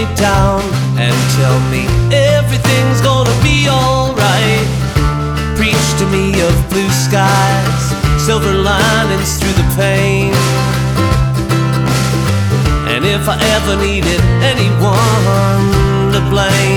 down and tell me everything's gonna be alright. Preach to me of blue skies, silver linings through the pain. And if I ever needed anyone to blame,